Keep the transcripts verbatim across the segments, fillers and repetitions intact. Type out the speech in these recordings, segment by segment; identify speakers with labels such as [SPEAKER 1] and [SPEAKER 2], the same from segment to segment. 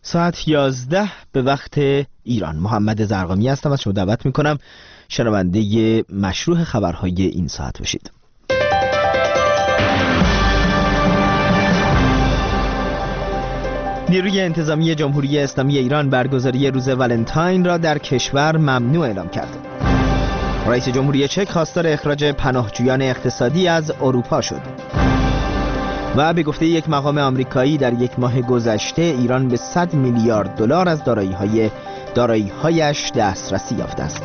[SPEAKER 1] ساعت یازده به وقت ایران. محمد زرقامی هستم، از شما دعوت میکنم شنونده مشروع خبرهای این ساعت باشید. نیروی انتظامی جمهوری اسلامی ایران برگزاری روز ولنتاین را در کشور ممنوع اعلام کرد. رئیس جمهوری چک خواستار اخراج پناهجویان اقتصادی از اروپا شد. و به گفته یک مقام آمریکایی در یک ماه گذشته ایران به صد میلیارد دلار از دارایی‌های دارایی‌هایش دسترسی یافته است.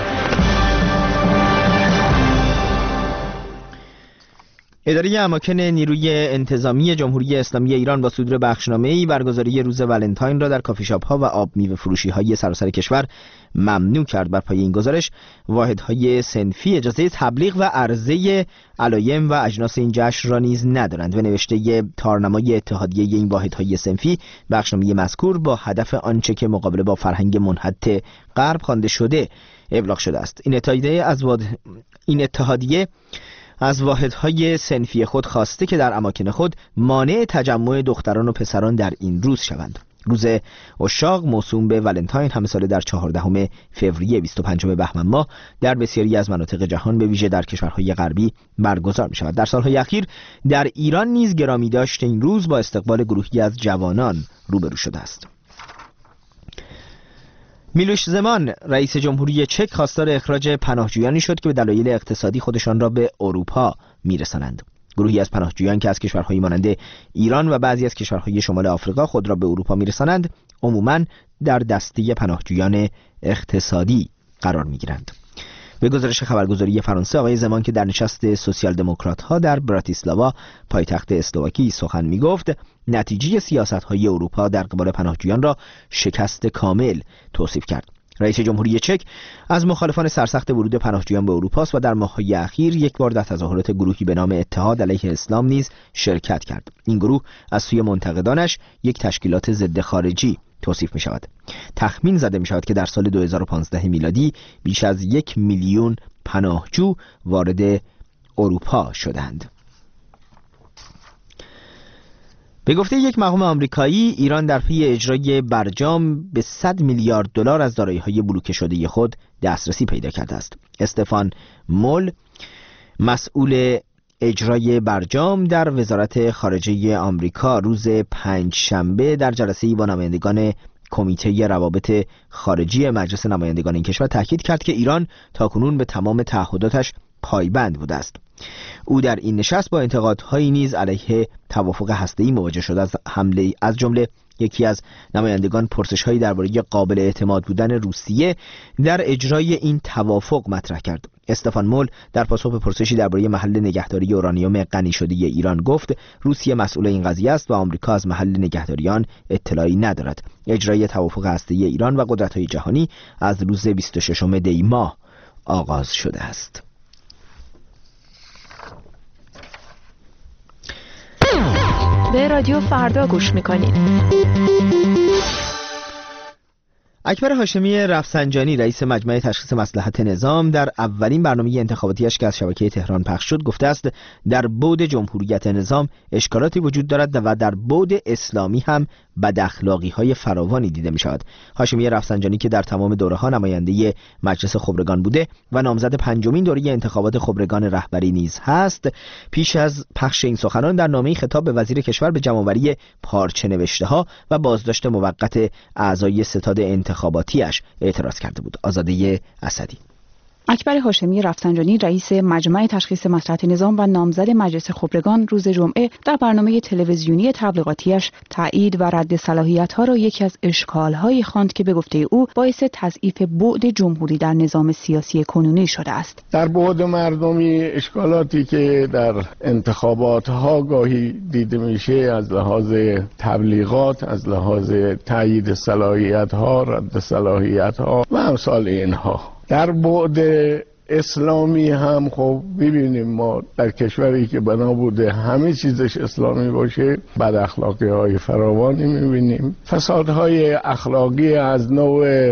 [SPEAKER 1] اداره اماکن نیروی انتظامی جمهوری اسلامی ایران با صدور بخشنامه‌ای برگزاری روز ولنتاین را در کافی شاپ‌ها و آب میوه فروشی‌های سراسر کشور ممنوع کرد. بر پایه این گزارش واحدهای صنفی اجازه تبلیغ و عرضه علایم و اجناس این جشن را نیز ندارند. و نوشته تارنمای اتحادیه این واحدهای صنفی بخشنامه مذکور با هدف آنچه که مقابله با فرهنگ منحط غرب خوانده شده ابلاغ شده است. این اتحادیه از واد... این اتحادیه از واحدهای صنفی خود خواسته که در اماکن خود مانع تجمع دختران و پسران در این روز شوند. روز عشاق موسوم به ولنتاین همه ساله در چهاردهم فوریه بیست و پنجم بهمن ماه در بسیاری از مناطق جهان به ویژه در کشورهای غربی برگزار می شود. در سالهای اخیر در ایران نیز گرامی داشت این روز با استقبال گروهی از جوانان روبرو شده است. میلوش زمان رئیس جمهوری چک خواستار اخراج پناهجویانی شد که به دلایل اقتصادی خودشان را به اروپا میرسانند. گروهی از پناهجویان که از کشورهایی مانند ایران و بعضی از کشورهای شمال آفریقا خود را به اروپا میرسانند عموماً در دسته پناهجویان اقتصادی قرار میگیرند. به گزارش خبرگزاری فرانسه آقای زمان که در نشست سوسیال دموکرات‌ها در براتیسلاوا پایتخت اسلواکی سخن می‌گفت، نتیجه سیاست‌های اروپا در قبال پناهجویان را شکست کامل توصیف کرد. رئیس جمهوری چک از مخالفان سرسخت ورود پناهجویان به اروپا است و در ماه‌های اخیر یک بار در تظاهرات گروهی به نام اتحاد علیه اسلام نیز شرکت کرد. این گروه از سوی منتقدانش یک تشکیلات ضد خارجی توصیف می شود. تخمین زده می شود که در سال دو هزار و پانزده میلادی بیش از یک میلیون پناهجو وارد اروپا شدند. به گفته یک مقام آمریکایی ایران در پی اجرای برجام به صد میلیارد دلار از دارایی‌های بلوکه شده خود دسترسی پیدا کرده است. استفان مول مسئول اجرای برجام در وزارت خارجه آمریکا روز پنجشنبه در جلسه‌ای با نمایندگان کمیته روابط خارجی مجلس نمایندگان این کشور تاکید کرد که ایران تاکنون به تمام تعهداتش پایبند بوده است. او در این نشست با انتقادهایی نیز علیه توافق هسته‌ای مواجه شد. از حمله از جمله یکی از نمایندگان پرسش‌هایی درباره قابل اعتماد بودن روسیه در اجرای این توافق مطرح کرد. استفان مول در پاسخ به پرسشی درباره محل نگهداری اورانیوم غنی شده ایران گفت روسیه مسئول این قضیه است و آمریکا از محل نگهداری آن اطلاعی ندارد. اجرای توافق هسته‌ای ایران و قدرت‌های جهانی از روز بیست و ششم دی ماه آغاز شده است.
[SPEAKER 2] به رادیو فردا گوش میکنید.
[SPEAKER 1] اکبر هاشمی رفسنجانی رئیس مجمع تشخیص مصلحت نظام در اولین برنامه انتخاباتیش که از شبکه تهران پخش شد گفته است در بعد جمهوریت نظام اشکالاتی وجود دارد و در بعد اسلامی هم بد اخلاقی های فراوانی دیده می شود. هاشمی رفسنجانی که در تمام دوره ها نماینده مجلس خبرگان بوده و نامزد پنجمین دوره انتخابات خبرگان رهبری نیز هست، پیش از پخش این سخنان در نامه‌ای خطاب به وزیر کشور به جمع‌آوری پارچه نوشته ها و بازداشت موقت اعضای ستاد انتخاباتیش اعتراض کرده بود. آزاده اسدی.
[SPEAKER 3] اکبر هاشمی رفسنجانی رئیس مجمع تشخیص مصلحت نظام و نامزد مجلس خبرگان روز جمعه در برنامه تلویزیونی تبلیغاتیش تایید و رد صلاحیت‌ها را یکی از اشکال‌هایی خواند که به گفته او باعث تضعیف بعد جمهوری در نظام سیاسی کنونی شده است.
[SPEAKER 4] در بعد مردمی اشکالاتی که در انتخابات‌ها گاهی دیده میشه از لحاظ تبلیغات، از لحاظ تایید صلاحیت‌ها، رد صلاحیت‌ها و امثال اینها. در بعد اسلامی هم خب ببینیم ما در کشوری که بنا بوده همه چیزش اسلامی باشه بد اخلاقی های فراوانی میبینیم، فسادهای اخلاقی از نوع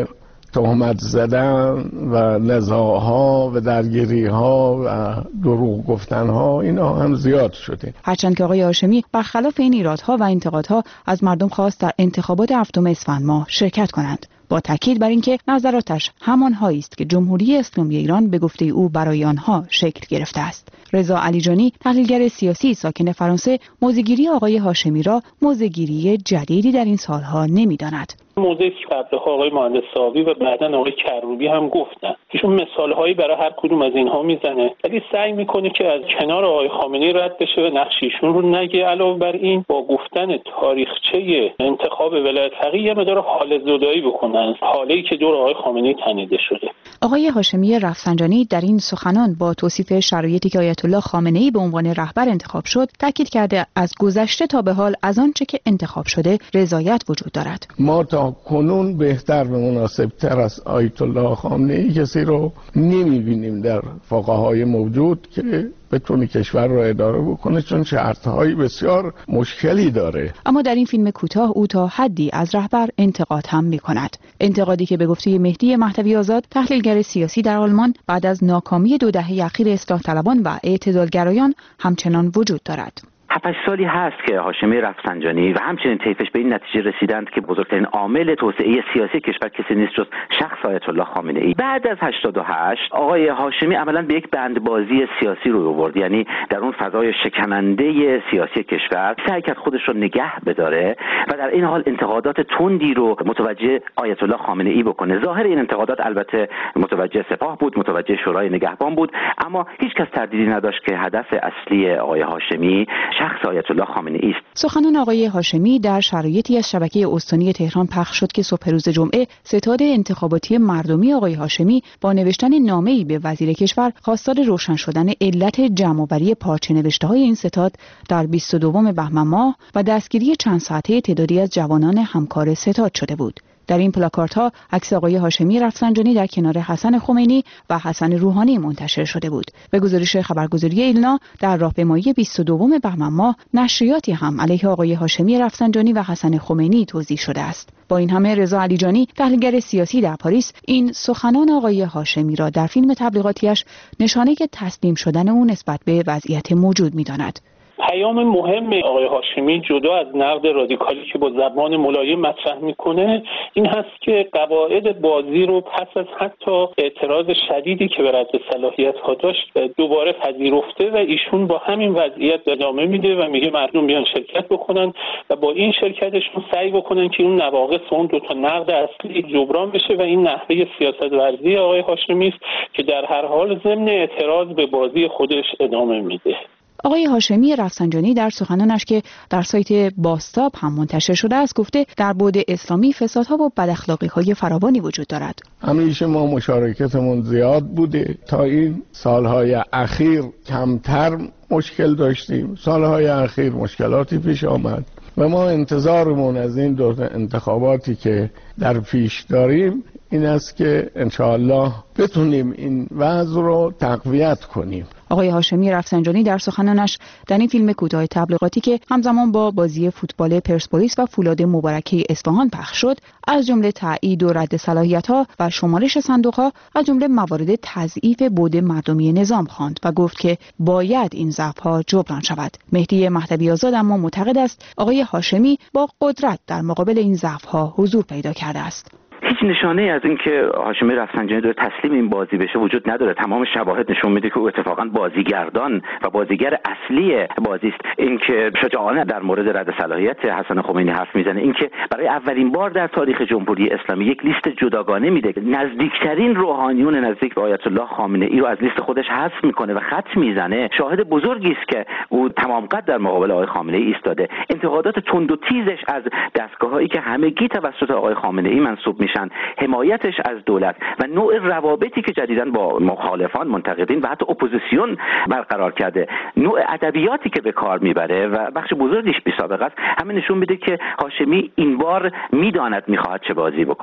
[SPEAKER 4] تهمت زدن و نزاعها و درگیریها و دروغ گفتنها اینا هم زیاد شده.
[SPEAKER 3] هرچند که آقای هاشمی برخلاف این ایرادها و انتقادها از مردم خواست در انتخابات هفتم اسفند ماه شرکت کنند، با تاکید بر اینکه نظراتش همانهایی است که جمهوری اسلامی ایران به گفته او برای آنها شکل گرفته است. رضا علیجانی، تحلیلگر سیاسی ساکن فرانسه، موضع‌گیری آقای هاشمی را موضع‌گیری جدیدی در این سالها نمی‌داند.
[SPEAKER 5] موضعی که قبلها آقای مهندس ساوی و بعداً آقای کروبی هم گفتن، ایشون مثالهایی برای هر کدوم از اینها میزنه، ولی سعی میکنه که از کنار آقای خامنه‌ای رد بشه و نقش ایشون رو نگه. علاوه بر این با گفتن تاریخچه انتخاب ولایت فقیه یه مقدار حال زدایی بکنن، حاله‌ای که دور آقای خامنه‌ای تنیده شده.
[SPEAKER 3] آقای هاشمی رفسنجانی در این سخنان با توصیف شرایطی که آیت الله خامنه‌ای به عنوان رهبر انتخاب شد، تاکید کرده از گذشته تا به حال از آنچه که انتخاب شده رضایت وجود دارد.
[SPEAKER 4] ما تا کنون بهتر و مناسبتر از آیت الله خامنه‌ای کسی رو نمی‌بینیم در فقهای موجود که بتونه کشور رو اداره بکنه، چون شرط‌های بسیار مشکلی داره.
[SPEAKER 3] اما در این فیلم کوتاه او تا حدی از رهبر انتقاد هم می‌کند. انتقادی که به گفته مهدی مهدوی آزاد، تحلیلگر سیاسی در آلمان، بعد از ناکامی دو دهه اخیر اصلاح طلبان و اعتدالگرایان همچنان وجود دارد.
[SPEAKER 6] هفت سالی هست که هاشمی رفسنجانی و همچنین طیفش به این نتیجه رسیدند که بزرگترین عامل توسعه سیاسی کشور کسی نیست جز شخص آیت الله خامنه‌ای. بعد از هشتاد و هشت آقای هاشمی عملاً به یک بندبازی سیاسی روی آورد، یعنی در اون فضای شکننده سیاسی کشور سعی کرد خودش رو نگه بداره و در این حال انتقادات تندی رو متوجه آیت الله خامنه‌ای بکنه. ظاهر این انتقادات البته متوجه سپاه بود، متوجه شورای نگهبان بود، اما هیچ کس تردیدی نداشت که هدف اصلی آقای هاشمی شخص آیت الله خامنه‌ای است.
[SPEAKER 3] سخنان آقای هاشمی در شرایطی از شبکه استانی تهران پخش شد که صبح روز جمعه ستاد انتخاباتی مردمی آقای هاشمی با نوشتن نامه‌ای به وزیر کشور خواستار روشن شدن علت جمع‌آوری پارچه نوشته‌های این ستاد در بیست و دوم بهمن ماه و دستگیری چند ساعته تعدادی از جوانان همکار ستاد شده بود. در این پلاکاردها عکس آقای هاشمی رفسنجانی در کنار حسن خمینی و حسن روحانی منتشر شده بود. به گزارش خبرگزاری ایلنا، در راهپیمایی بیست و دوم بهمن ماه نشریاتی هم علیه آقای هاشمی رفسنجانی و حسن خمینی توزیع شده است. با این همه رضا علیجانی، تحلیلگر سیاسی در پاریس، این سخنان آقای هاشمی را در فیلم تبلیغاتیش نشانه که تسلیم شدن او نسبت به وضعیت موجود می‌داند.
[SPEAKER 5] پیام مهم آقای هاشمی جدا از نقد رادیکالی که با زبان ملایم مطرح میکنه این هست که قواعد بازی رو پس از حتی اعتراض شدیدی که به رد صلاحیت ها داشت دوباره پذیرفته و ایشون با همین وضعیت ادامه میده و میگه مردم بیان شرکت بکنن و با این شرکتشون سعی بکنن که اون نواقص اون دو تا نقد اصلی جبران بشه و این نحوه سیاست ورزی آقای هاشمی است که در هر حال ضمن اعتراض به بازی خودش ادامه میده.
[SPEAKER 3] آقای هاشمی رفسنجانی در سخنانش که در سایت باستاب هم منتشر شده است گفته در بعد اسلامی فسادها و بداخلاقی‌های فراوانی وجود دارد.
[SPEAKER 4] همیشه ما مشارکتمون زیاد بوده، تا این سالهای اخیر کمتر مشکل داشتیم، سالهای اخیر مشکلاتی پیش آمد و ما انتظارمون از این دو انتخاباتی که در پیش داریم این است که انشاءالله بتونیم این وضع رو تقویت کنیم.
[SPEAKER 3] آقای هاشمی رفسنجانی در سخنانش در این فیلم کوتاه تبلیغاتی که همزمان با بازی فوتبال پرسپولیس و فولاد مبارکه اصفهان پخش شد، از جمله تایید و رد صلاحیت‌ها و شمارش صندوق‌ها از جمله موارد تضعیف بعد مردمی نظام خواند و گفت که باید این ضعف‌ها جبران شود. مهدی مهدوی آزاد اما معتقد است آقای هاشمی با قدرت در مقابل این ضعف‌ها حضور پیدا کرده است.
[SPEAKER 6] هیچ نشانه از اینکه هاشمی رفسنجانی داره تسلیم این بازی بشه وجود نداره. تمام شواهد نشون میده که او اتفاقا بازیگردان و بازیگر اصلی بازی است. اینکه شجاعانه در مورد رد صلاحیت حسن خمینی حرف میزنه، اینکه برای اولین بار در تاریخ جمهوری اسلامی یک لیست جداگانه میده که نزدیکترین روحانیون نزدیک به آیت الله خامنه‌ای رو از لیست خودش حذف میکنه و خط میزنه، شاهد بزرگی است که او تمام قد در مقابل آقای خامنه‌ای ایستاده. انتقادات تند و تیزش از دستگاه‌هایی که همگی توسط آقای خامنه‌ای منسوب میشن، حمایتش از دولت و نوع روابطی که جدیداً با مخالفان، منتقدین و حتی اپوزیسیون برقرار کرده، نوع ادبیاتی که به کار میبره و بخش بزرگیش بی‌سابقه است، همه نشون میده که هاشمی این بار میداند میخواهد چه بازی بکند.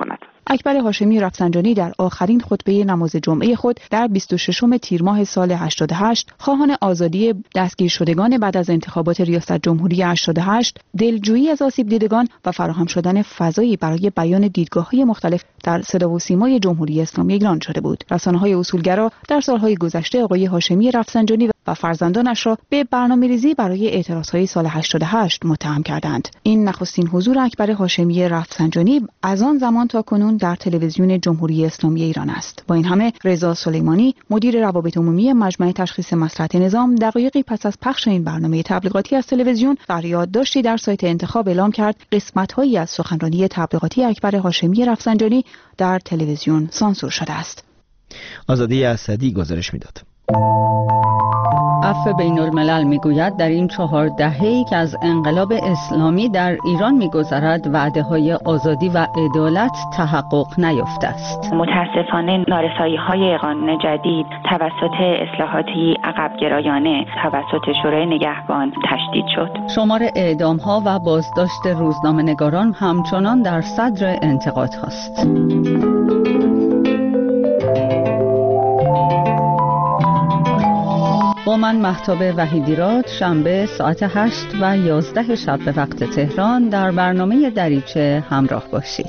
[SPEAKER 3] اکبر هاشمی رفسنجانی در آخرین خطبه نماز جمعه خود در بیست و ششم تیر ماه سال هشتاد و هشت خواهان آزادی دستگیر شدگان بعد از انتخابات ریاست جمهوری هشتاد و هشت، دلجویی از آسیب دیدگان و فراهم شدن فضایی برای بیان دیدگاه‌های مختلف در صدا و سیمای جمهوری اسلامی ایران شده بود. رسانه‌های اصولگرا در سالهای گذشته آقای هاشمی رفسنجانی و فرزندانش را به برنامه‌ریزی برای اعتراضهای سال هشتاد و هشت متهم کردند. این نخستین حضور اکبر هاشمی رفسنجانی از آن زمان تا کنون در تلویزیون جمهوری اسلامی ایران است. با این همه رضا سلیمانی مدیر روابط عمومی مجمع تشخیص مصلحت نظام دقایقی پس از پخش این برنامه تبلیغاتی از تلویزیون در یادداشتی در سایت انتخاب اعلام کرد قسمت‌هایی از سخنرانی تبلیغاتی اکبر هاشمی رفسنجانی در تلویزیون سانسور شده است.
[SPEAKER 1] آزادی اسدی گزارش میداد.
[SPEAKER 7] عفو بین الملل میگوید در این چهار دهه‌ای که از انقلاب اسلامی در ایران میگذرد وعده‌های آزادی و عدالت تحقق نیافته است.
[SPEAKER 8] متاسفانه نارسایی‌های قانون جدید توسط اصلاحاتی عقب گرایانه توسط شورای نگهبان تشدید شد.
[SPEAKER 7] شمار اعدام‌ها و بازداشت روزنامه‌نگاران همچنان در صدر انتقاد هاست. با من مهتاب وحیدیراد شنبه ساعت هشت و یازده شب به وقت تهران در برنامه دریچه همراه باشید.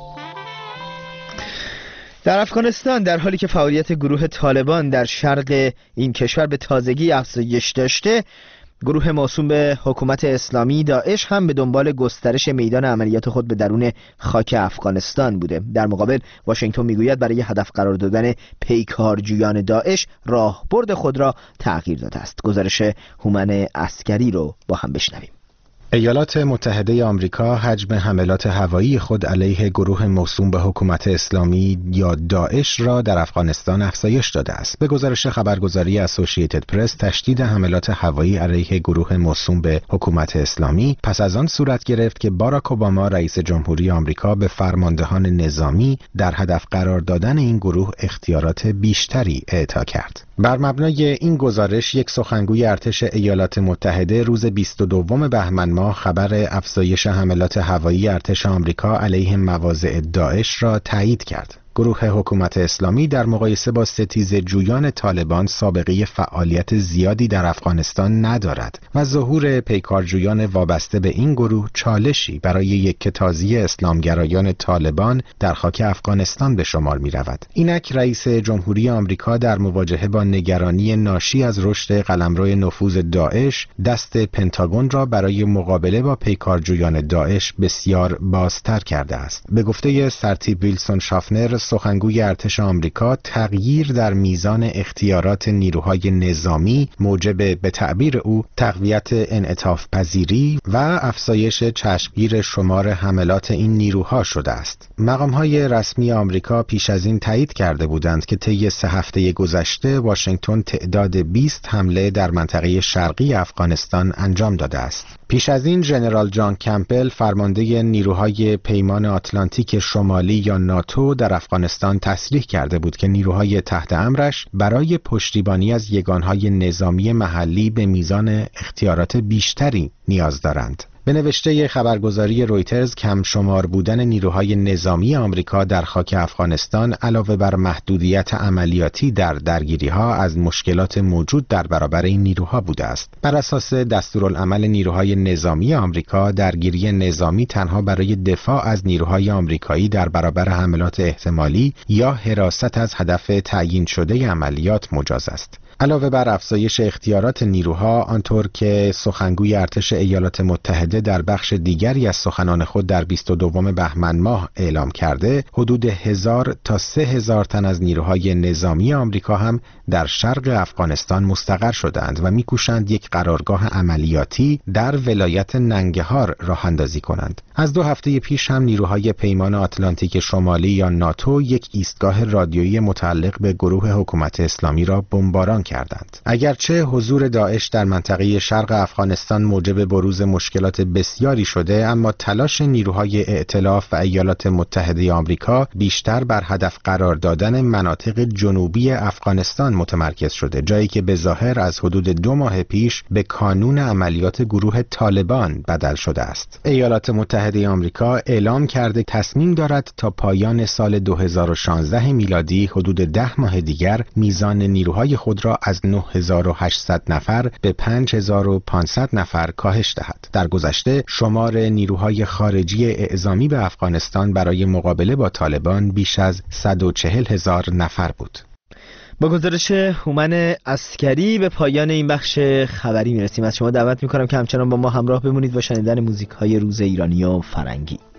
[SPEAKER 1] در افغانستان در حالی که فعالیت گروه طالبان در شرق این کشور به تازگی افزایش داشته، گروه موسوم به حکومت اسلامی داعش هم به دنبال گسترش میدان عملیات خود به درون خاک افغانستان بوده. در مقابل واشنگتن میگوید برای هدف قرار دادن پیکارجویان داعش راهبرد خود را تغییر داده است. گزارش هومن عسکری رو با هم بشنویم.
[SPEAKER 9] ایالات متحده آمریکا حجم حملات هوایی خود علیه گروه موسوم به حکومت اسلامی یا داعش را در افغانستان افزایش داده است. به گزارش خبرگزاری اسوسییتد پرس، تشدید حملات هوایی علیه گروه موسوم به حکومت اسلامی پس از آن صورت گرفت که باراک اوباما رئیس جمهوری آمریکا به فرماندهان نظامی در هدف قرار دادن این گروه اختیارات بیشتری اعطا کرد. بر مبنای این گزارش، یک سخنگوی ارتش ایالات متحده روز بیست و دوم بهمن ماه خبر افزایش حملات هوایی ارتش آمریکا علیه مواضع داعش را تایید کرد. گروه حکومت اسلامی در مقایسه با ستیزه جویان طالبان سابقه فعالیت زیادی در افغانستان ندارد و ظهور پیکارجویان وابسته به این گروه چالشی برای یکتازی اسلامگرایان طالبان در خاک افغانستان به شمار می رود. اینک رئیس جمهوری آمریکا در مواجهه با نگرانی ناشی از رشد قلمرو نفوذ داعش، دست پنتاگون را برای مقابله با پیکارجویان داعش بسیار بازتر کرده است. به گفته سرتیپ ویلسون شافنر، سخنگوی ارتش آمریکا، تغییر در میزان اختیارات نیروهای نظامی موجب به تعبیر او تقویت انعطاف پذیری و افزایش چشمگیر شمار حملات این نیروها شده است. مقامهای رسمی آمریکا پیش از این تایید کرده بودند که طی سه هفته گذشته واشنگتن تعداد بیست حمله در منطقه شرقی افغانستان انجام داده است. پیش از این ژنرال جان کمپل، فرمانده نیروهای پیمان آتلانتیک شمالی یا ناتو، در افغانستان تصریح کرده بود که نیروهای تحت امرش برای پشتیبانی از یگانهای نظامی محلی به میزان اختیارات بیشتری نیاز دارند. به نوشته خبرگزاری رویترز، کم شمار بودن نیروهای نظامی آمریکا در خاک افغانستان علاوه بر محدودیت عملیاتی در درگیری‌ها از مشکلات موجود در برابر این نیروها بوده است. بر اساس دستورالعمل نیروهای نظامی آمریکا، درگیری نظامی تنها برای دفاع از نیروهای آمریکایی در برابر حملات احتمالی یا حراست از هدف تعیین شده عملیات مجاز است. علاوه بر افزایش اختیارات نیروها، آنطور که سخنگوی ارتش ایالات متحده در بخش دیگری از سخنان خود در بیست و دوم بهمن ماه اعلام کرده، حدود هزار تا سه هزار تن از نیروهای نظامی آمریکا هم در شرق افغانستان مستقر شدند و می‌کوشند یک قرارگاه عملیاتی در ولایت ننگهار راه اندازی کنند. از دو هفته پیش هم نیروهای پیمان آتلانتیک شمالی یا ناتو یک ایستگاه رادیویی متعلق به گروه حکومت اسلامی را بمباران کردند. اگرچه حضور داعش در منطقه شرق افغانستان موجب بروز مشکلات بسیاری شده، اما تلاش نیروهای ائتلاف و ایالات متحده آمریکا بیشتر بر هدف قرار دادن مناطق جنوبی افغانستان متمرکز شده، جایی که به ظاهر از حدود دو ماه پیش به کانون عملیات گروه طالبان بدل شده است. ایالات متحده آمریکا اعلام کرده تصمیم دارد تا پایان سال دو هزار و شانزده میلادی حدود ده ماه دیگر میزان نیروهای خود را از نه هزار و هشتصد نفر به پنج هزار و پانصد نفر کاهش دهد. در گذشته شمار نیروهای خارجی اعزامی به افغانستان برای مقابله با طالبان بیش از صد و چهل هزار نفر بود.
[SPEAKER 1] با گزارش هومن عسکری به پایان این بخش خبری میرسیم. از شما دعوت میکنم که همچنان با ما همراه بمونید و شنیدن موزیک های روز ایرانی و فرنگی.